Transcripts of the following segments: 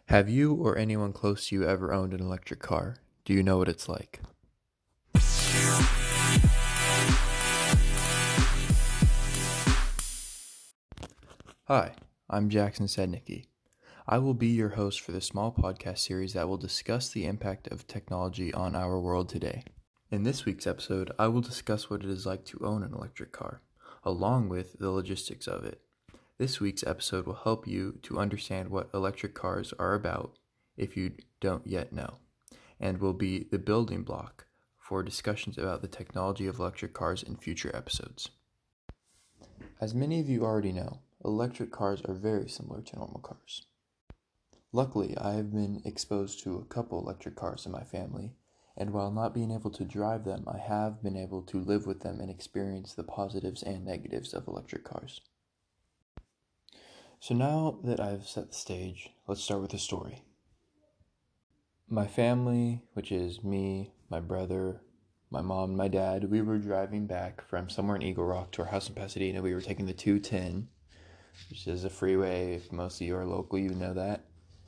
Have you or anyone close to you ever owned an electric car? Do you know what it's like? Hi, I'm Jackson Sednicki. I will be your host for this small podcast series that will discuss the impact of technology on our world today. In this week's episode, I will discuss what it is like to own an electric car, along with the logistics of it. This week's episode will help you to understand what electric cars are about if you don't yet know, and will be the building block for discussions about the technology of electric cars in future episodes. As many of you already know, electric cars are very similar to normal cars. Luckily, I have been exposed to a couple electric cars in my family, and while not being able to drive them, I have been able to live with them and experience the positives and negatives of electric cars. So now that I've set the stage, let's start with a story. My family, which is me, my brother, my mom, my dad, we were driving back from somewhere in Eagle Rock to our house in Pasadena. We were taking the 210, which is a freeway. If most of you are local, you know that.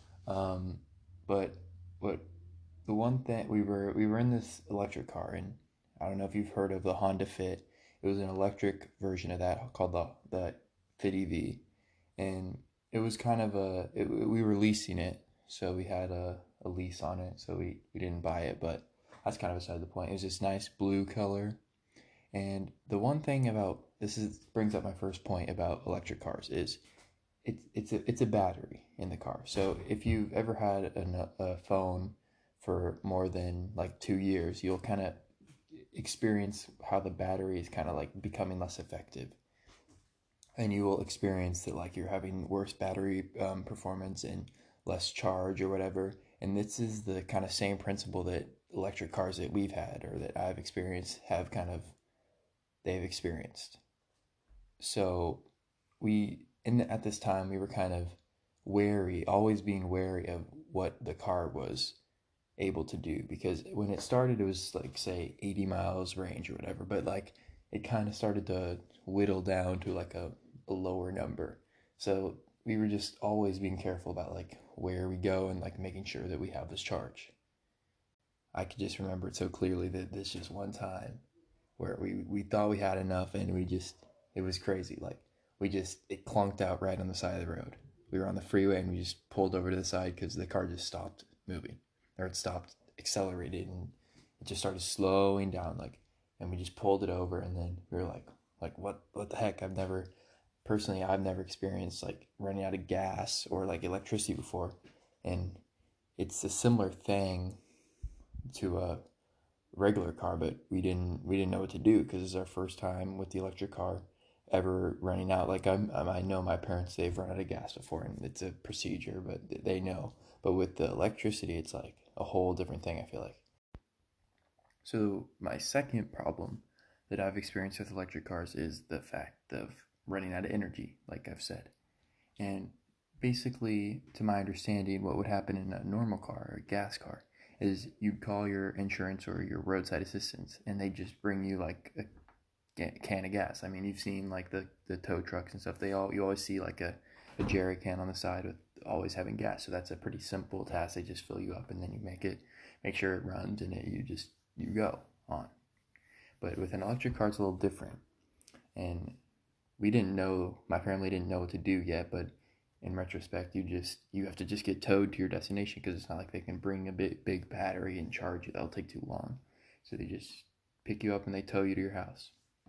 But the one thing we were in this electric car, and I don't know if you've heard of the Honda Fit. It was an electric version of that called the Fit EV, and it was kind of we were leasing it, so we had a lease on it, so we didn't buy it, but that's kind of beside the point. It was this nice blue color, and the one thing about brings up my first point about electric cars is it's a battery in the car. So if you've ever had a phone for more than like 2 years, you'll kind of experience how the battery is kind of like becoming less effective, and you will experience that like you're having worse battery performance and less charge or whatever. And this is the kind of same principle that electric cars that we've had or that I've experienced they've experienced. So at this time we were kind of always being wary of what the car was able to do, because when it started it was like, say, 80 miles range or whatever, but like it kind of started to whittle down to like a lower number. So we were just always being careful about like where we go and like making sure that we have this charge. I could just remember it so clearly that this just one time where we thought we had enough, and it was crazy. Like it clunked out right on the side of the road. We were on the freeway and we just pulled over to the side because the car just stopped moving, or it stopped accelerated, and it just started slowing down, like, and we just pulled it over, and then we were like what the heck? I've never experienced like running out of gas or like electricity before, and it's a similar thing to a regular car, but we didn't know what to do because it's our first time with the electric car ever running out. Like I know my parents, they've run out of gas before, and it's a procedure, but they know. But with the electricity, it's like a whole different thing, I feel like. So my second problem that I've experienced with electric cars is the fact of running out of energy, like I've said. And basically, to my understanding, what would happen in a normal car or a gas car is you'd call your insurance or your roadside assistance, and they just bring you like a can of gas. I mean, you've seen like the tow trucks and stuff. You always see like a jerry can on the side with always having gas. So that's a pretty simple task. They just fill you up, and then you make sure it runs, and you go on. But with an electric car, it's a little different, and my family didn't know what to do yet, but in retrospect, you have to just get towed to your destination, because it's not like they can bring a big battery and charge you. That'll take too long. So they just pick you up and they tow you to your house.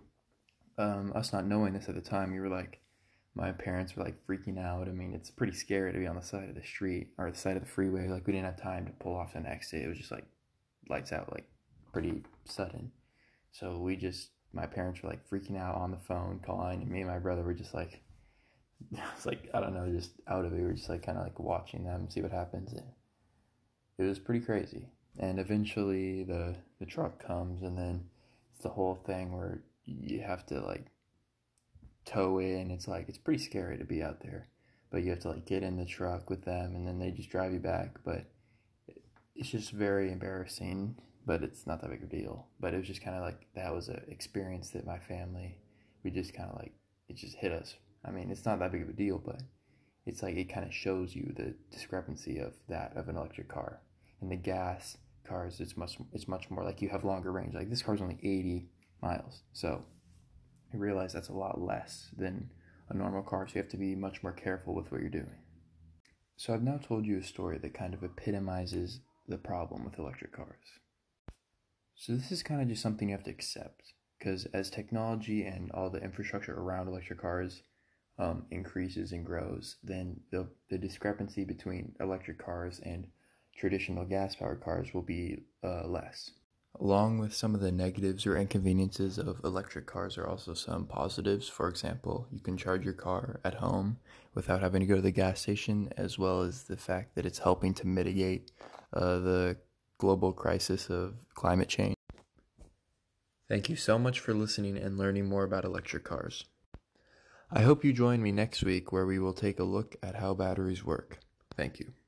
Us not knowing this at the time, my parents were like freaking out. I mean, it's pretty scary to be on the side of the street or the side of the freeway. Like, we didn't have time to pull off the next day. It was just like lights out, like pretty sudden. So my parents were like freaking out on the phone calling, and me and my brother were just like, it's like, I don't know, just out of it. We were just like kind of like watching them, see what happens. It was pretty crazy. And eventually the truck comes, and then it's the whole thing where you have to like tow it, and it's pretty scary to be out there. But you have to like get in the truck with them, and then they just drive you back. But it's just very embarrassing, but it's not that big a deal. But it was just kind of like, that was an experience that we just kind of like, it just hit us. I mean, it's not that big of a deal, but it's like it kind of shows you the discrepancy of that of an electric car. In the gas cars, it's much more like you have longer range. Like this car's only 80 miles, so you realize that's a lot less than a normal car. So you have to be much more careful with what you're doing. So I've now told you a story that kind of epitomizes the problem with electric cars. So this is kind of just something you have to accept, because as technology and all the infrastructure around electric cars increases and grows, then the discrepancy between electric cars and traditional gas-powered cars will be less. Along with some of the negatives or inconveniences of electric cars are also some positives. For example, you can charge your car at home without having to go to the gas station, as well as the fact that it's helping to mitigate the global crisis of climate change. Thank you so much for listening and learning more about electric cars. I hope you join me next week where we will take a look at how batteries work. Thank you.